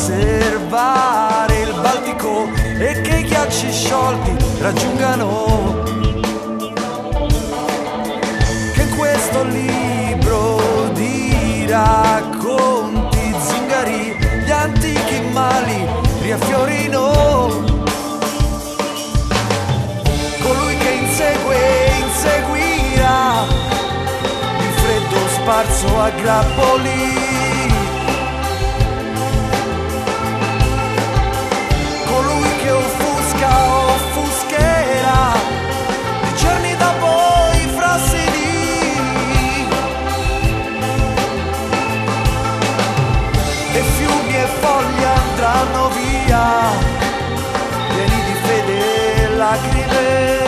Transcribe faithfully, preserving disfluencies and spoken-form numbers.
osservare il Baltico e che i ghiacci sciolti raggiungano. Che questo libro di racconti zingari gli antichi mali riaffiorino. Colui che insegue inseguirà il freddo sparso a grappoli. Colui che offusca offuscherà i giorni da voi frassidi. E fiumi e foglie andranno via pieni di fede e lacrime.